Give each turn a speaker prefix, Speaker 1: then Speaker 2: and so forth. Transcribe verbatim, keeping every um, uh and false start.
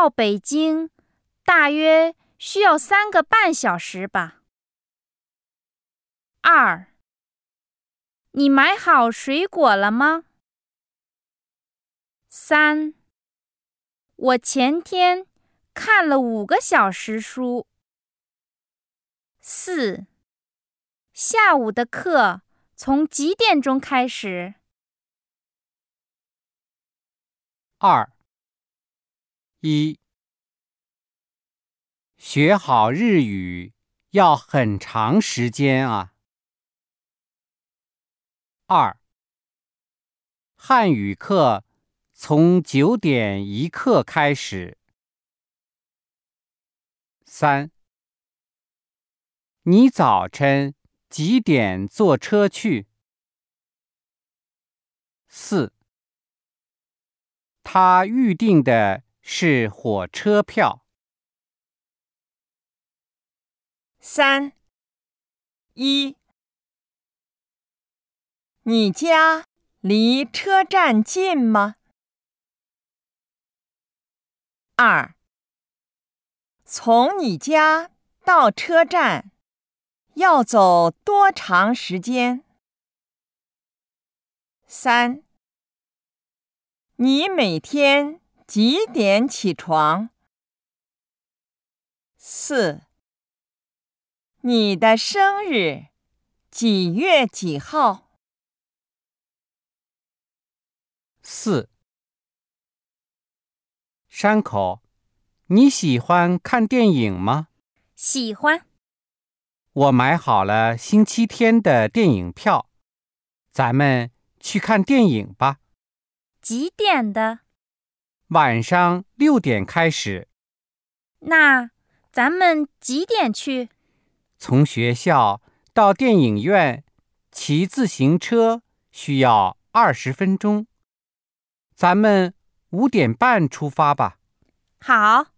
Speaker 1: 到北京大约需要三个半小时吧。二，你买好水果了吗？三，我前天看了五个小时书。四，下午的课从几点钟开始？
Speaker 2: 二，一，学好日语要很长时间啊。二，汉语课从九点一刻开始。三，你早晨几点坐车去？四，他预定的是火车票。
Speaker 3: 三，一，你家离车站近吗？二，从你家到车站要走多长时间？三，你每天几点起床？四，你的生日几月几号？
Speaker 2: 四，山口，你喜欢看电影吗？
Speaker 1: 喜欢。
Speaker 2: 我买好了星期天的电影票，咱们去看电影吧。
Speaker 1: 几点的？
Speaker 2: 晚上六点开始。
Speaker 1: 那咱们几点去？
Speaker 2: 从学校到电影院骑自行车需要二十分钟。咱们五点半出发吧。
Speaker 1: 好。